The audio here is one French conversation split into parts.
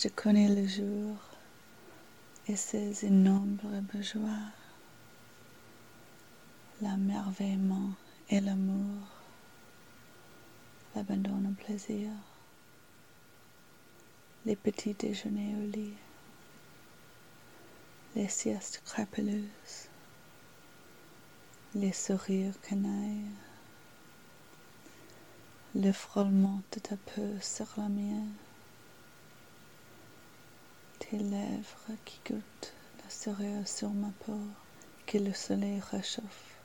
Je connais le jour et ses innombrables joies, l'émerveillement et l'amour, l'abandon au plaisir, les petits déjeuners au lit, les siestes crapuleuses, les sourires canailles, le frôlement de ta peau sur la mienne, tes lèvres qui goûtent la cerise sur ma peau que le soleil réchauffe.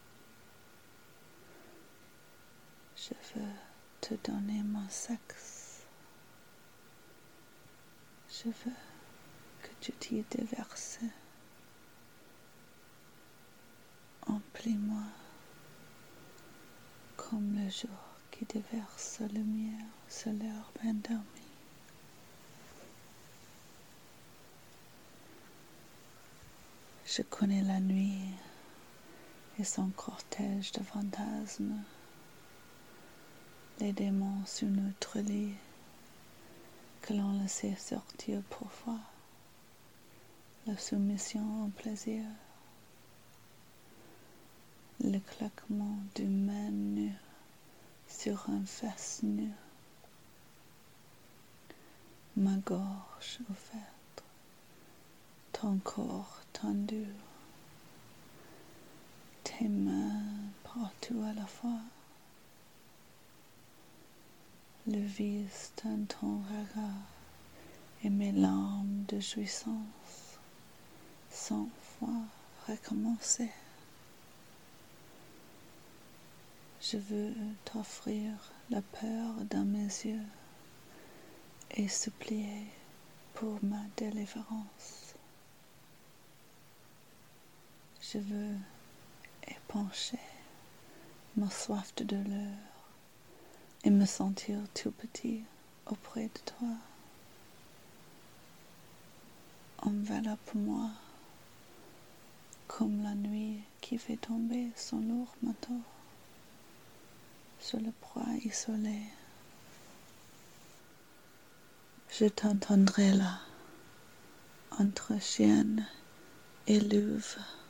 Je veux te donner mon sexe. Je veux que tu t'y déverses. Emplis-moi comme le jour qui déverse la lumière sur l'herbe endormie. Je connais la nuit et son cortège de fantasmes, les démons sur notre lit que l'on laissait sortir parfois, la soumission au plaisir, le claquement d'une main nue sur un fesse nu, ma gorge ouverte, ton corps tendu, tes mains partout à la fois, le vice dans ton regard et mes larmes de jouissance, sans fois recommencer. Je veux t'offrir la peur dans mes yeux et supplier pour ma délivrance. Je veux épancher ma soif de douleur et me sentir tout petit auprès de toi. Enveloppe-moi comme la nuit qui fait tomber son lourd manteau sur le proie isolé. Je t'entendrai là, entre chienne et louve.